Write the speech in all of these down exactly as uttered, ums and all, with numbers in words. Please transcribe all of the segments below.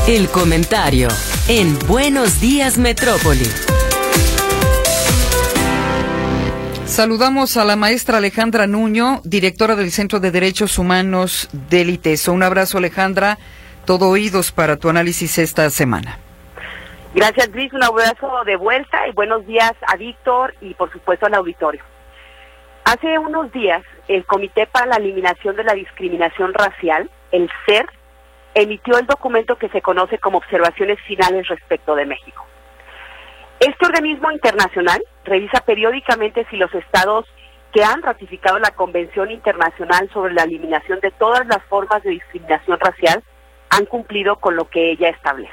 El comentario en Buenos Días Metrópoli. Saludamos a la maestra Alejandra Nuño, directora del Centro de Derechos Humanos del ITESO. Un abrazo, Alejandra. Todo oídos para tu análisis esta semana. Gracias, Luis. Un abrazo de vuelta y buenos días a Víctor y, por supuesto, al auditorio. Hace unos días, el Comité para la Eliminación de la Discriminación Racial, el C E R, emitió el documento que se conoce como Observaciones Finales respecto de México. Este organismo internacional revisa periódicamente si los estados que han ratificado la Convención Internacional sobre la Eliminación de todas las formas de discriminación racial han cumplido con lo que ella establece.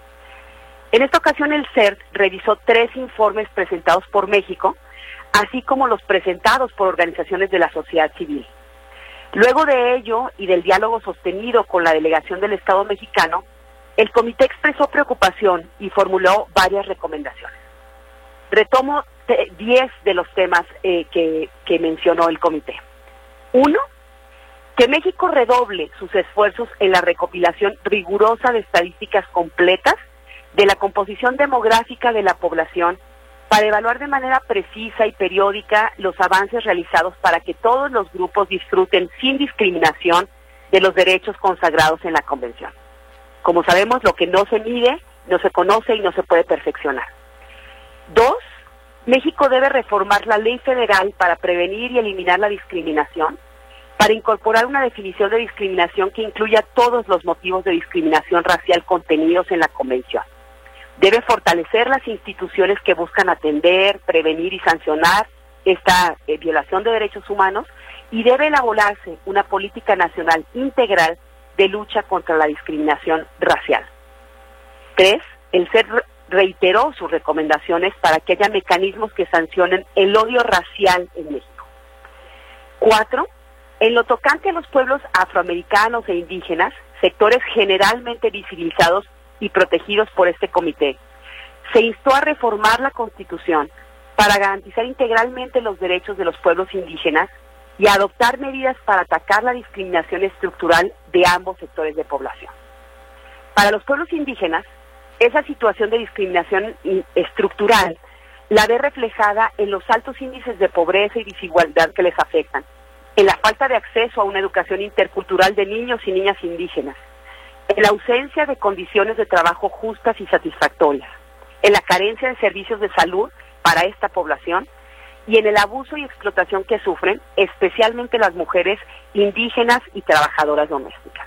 En esta ocasión el C E R revisó tres informes presentados por México, así como los presentados por organizaciones de la sociedad civil. Luego de ello y del diálogo sostenido con la delegación del Estado mexicano, el comité expresó preocupación y formuló varias recomendaciones. Retomo diez de los temas eh, que, que mencionó el comité. Uno, que México redoble sus esfuerzos en la recopilación rigurosa de estadísticas completas de la composición demográfica de la población para evaluar de manera precisa y periódica los avances realizados para que todos los grupos disfruten sin discriminación de los derechos consagrados en la Convención. Como sabemos, lo que no se mide, no se conoce y no se puede perfeccionar. Dos, México debe reformar la ley federal para prevenir y eliminar la discriminación, para incorporar una definición de discriminación que incluya todos los motivos de discriminación racial contenidos en la Convención. Debe fortalecer las instituciones que buscan atender, prevenir y sancionar esta eh, violación de derechos humanos y debe elaborarse una política nacional integral de lucha contra la discriminación racial. Tres, el C E R reiteró sus recomendaciones para que haya mecanismos que sancionen el odio racial en México. Cuatro, en lo tocante a los pueblos afroamericanos e indígenas, sectores generalmente visibilizados y protegidos por este comité, se instó a reformar la Constitución para garantizar integralmente los derechos de los pueblos indígenas y a adoptar medidas para atacar la discriminación estructural de ambos sectores de población. Para los pueblos indígenas, esa situación de discriminación estructural la ve reflejada en los altos índices de pobreza y desigualdad que les afectan, en la falta de acceso a una educación intercultural de niños y niñas indígenas, en la ausencia de condiciones de trabajo justas y satisfactorias, en la carencia de servicios de salud para esta población y en el abuso y explotación que sufren, especialmente las mujeres indígenas y trabajadoras domésticas.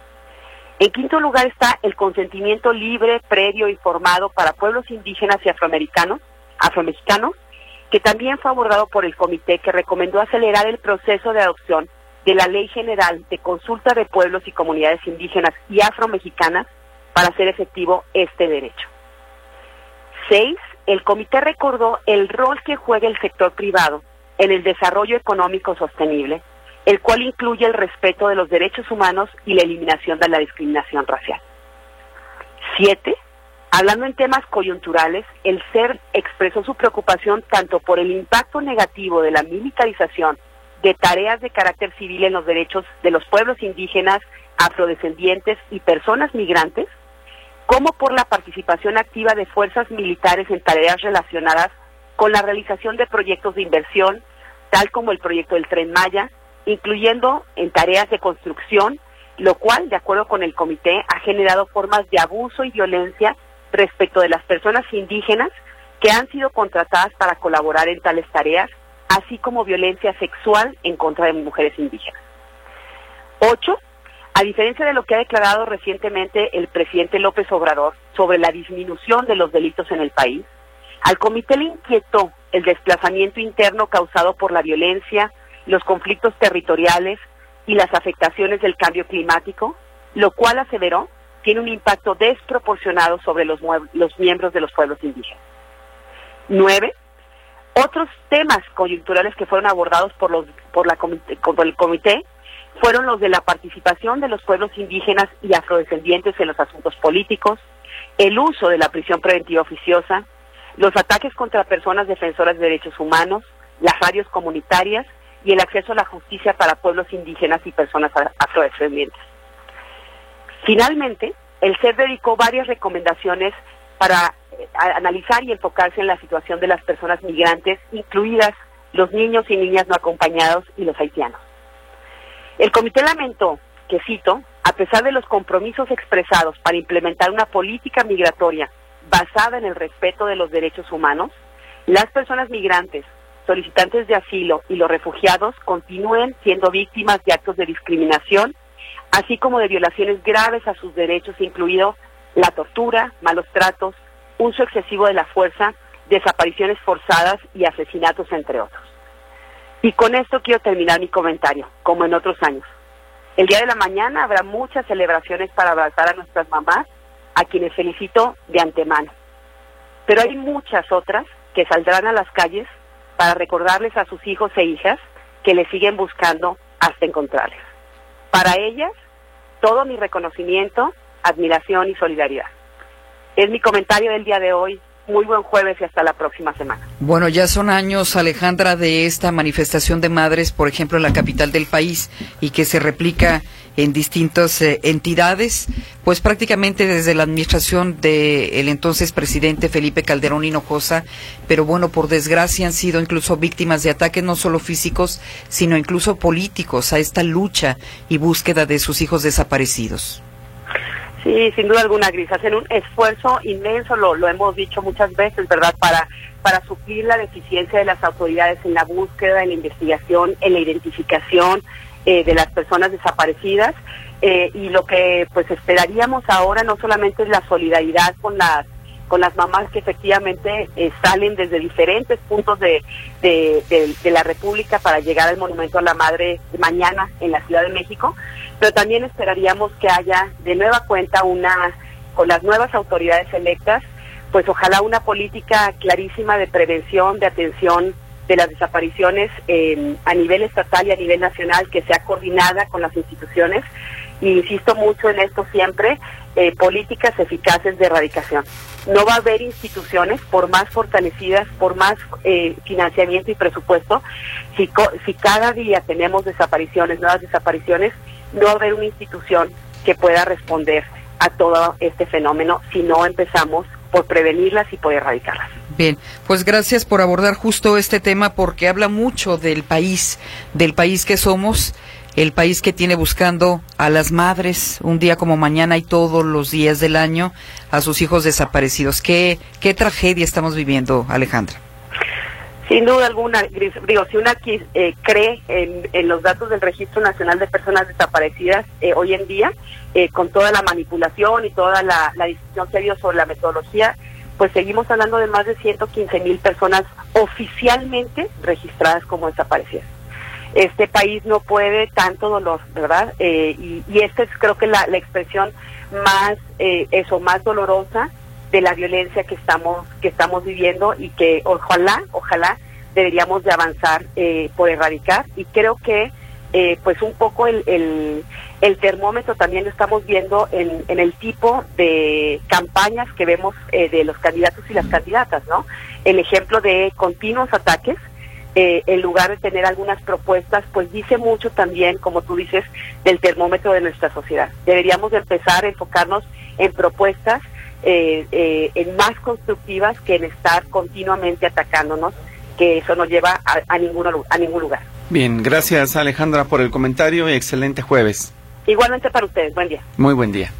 En quinto lugar está el consentimiento libre, previo e informado para pueblos indígenas y afroamericanos, afromexicanos, que también fue abordado por el comité, que recomendó acelerar el proceso de adopción de la Ley General de Consulta de Pueblos y Comunidades Indígenas y Afromexicanas para hacer efectivo este derecho. Seis, el comité recordó el rol que juega el sector privado en el desarrollo económico sostenible, el cual incluye el respeto de los derechos humanos y la eliminación de la discriminación racial. Siete, hablando en temas coyunturales, el C E R expresó su preocupación tanto por el impacto negativo de la militarización de tareas de carácter civil en los derechos de los pueblos indígenas, afrodescendientes y personas migrantes, como por la participación activa de fuerzas militares en tareas relacionadas con la realización de proyectos de inversión, tal como el proyecto del Tren Maya, incluyendo en tareas de construcción, lo cual, de acuerdo con el comité, ha generado formas de abuso y violencia respecto de las personas indígenas que han sido contratadas para colaborar en tales tareas, así como violencia sexual en contra de mujeres indígenas. Ocho, a diferencia de lo que ha declarado recientemente el presidente López Obrador sobre la disminución de los delitos en el país, al comité le inquietó el desplazamiento interno causado por la violencia, los conflictos territoriales y las afectaciones del cambio climático, lo cual, aseveró, tiene un impacto desproporcionado sobre los, los miembros de los pueblos indígenas. Nueve, otros temas coyunturales que fueron abordados por, los, por, la comité, por el comité fueron los de la participación de los pueblos indígenas y afrodescendientes en los asuntos políticos, el uso de la prisión preventiva oficiosa, los ataques contra personas defensoras de derechos humanos, las radios comunitarias y el acceso a la justicia para pueblos indígenas y personas afrodescendientes. Finalmente, el C E P dedicó varias recomendaciones para eh, analizar y enfocarse en la situación de las personas migrantes, incluidas los niños y niñas no acompañados y los haitianos. El comité lamentó que, cito, a pesar de los compromisos expresados para implementar una política migratoria basada en el respeto de los derechos humanos, las personas migrantes, solicitantes de asilo y los refugiados continúen siendo víctimas de actos de discriminación, así como de violaciones graves a sus derechos, incluido la tortura, malos tratos, uso excesivo de la fuerza, desapariciones forzadas y asesinatos, entre otros. Y con esto quiero terminar mi comentario, como en otros años. El día de la mañana habrá muchas celebraciones para abrazar a nuestras mamás, a quienes felicito de antemano. Pero hay muchas otras que saldrán a las calles para recordarles a sus hijos e hijas que les siguen buscando hasta encontrarles. Para ellas, todo mi reconocimiento, admiración y solidaridad. Es mi comentario del día de hoy. Muy buen jueves y hasta la próxima semana. Bueno, ya son años, Alejandra, de esta manifestación de madres, por ejemplo, en la capital del país, y que se replica en distintas eh, entidades, pues prácticamente desde la administración del entonces presidente Felipe Calderón Hinojosa, pero bueno, por desgracia han sido incluso víctimas de ataques no solo físicos, sino incluso políticos a esta lucha y búsqueda de sus hijos desaparecidos. Sí, sin duda alguna, Gris, hacen un esfuerzo inmenso, lo, lo hemos dicho muchas veces, ¿verdad?, para, para suplir la deficiencia de las autoridades en la búsqueda, en la investigación, en la identificación eh, de las personas desaparecidas, eh, y lo que pues esperaríamos ahora no solamente es la solidaridad con las con las mamás que efectivamente eh, salen desde diferentes puntos de, de, de, de la República para llegar al Monumento a la Madre mañana en la Ciudad de México, pero también esperaríamos que haya de nueva cuenta una, con las nuevas autoridades electas, pues ojalá una política clarísima de prevención, de atención de las desapariciones eh, a nivel estatal y a nivel nacional, que sea coordinada con las instituciones. Y insisto mucho en esto siempre, eh, políticas eficaces de erradicación. No va a haber instituciones, por más fortalecidas, por más eh, financiamiento y presupuesto, si, si cada día tenemos desapariciones, nuevas desapariciones, no va a haber una institución que pueda responder a todo este fenómeno si no empezamos por prevenirlas y por erradicarlas. Bien, pues gracias por abordar justo este tema, porque habla mucho del país, del país que somos, el país que tiene buscando a las madres un día como mañana y todos los días del año a sus hijos desaparecidos. ¿Qué, qué tragedia estamos viviendo, Alejandra? Sin duda alguna, digo, si una eh, cree en, en los datos del Registro Nacional de Personas Desaparecidas eh, hoy en día, eh, con toda la manipulación y toda la, la discusión que ha habido sobre la metodología, pues seguimos hablando de más de ciento quince mil personas oficialmente registradas como desaparecidas. Este país no puede tanto dolor, ¿verdad? Eh, y, y esta es, creo que la, la expresión más, eh, eso, más dolorosa de la violencia que estamos que estamos viviendo, y que ojalá, ojalá deberíamos de avanzar eh, por erradicar. Y creo que eh, pues un poco el, el, el termómetro también lo estamos viendo en, en el tipo de campañas que vemos eh, de los candidatos y las candidatas, ¿no? El ejemplo de continuos ataques, eh, en lugar de tener algunas propuestas, pues dice mucho también, como tú dices, del termómetro de nuestra sociedad. Deberíamos de empezar a enfocarnos en propuestas Eh, eh, en más constructivas que en estar continuamente atacándonos, que eso no lleva a, a, ninguno, a ningún lugar. Bien, gracias Alejandra por el comentario y excelente jueves. Igualmente para ustedes, buen día. Muy buen día.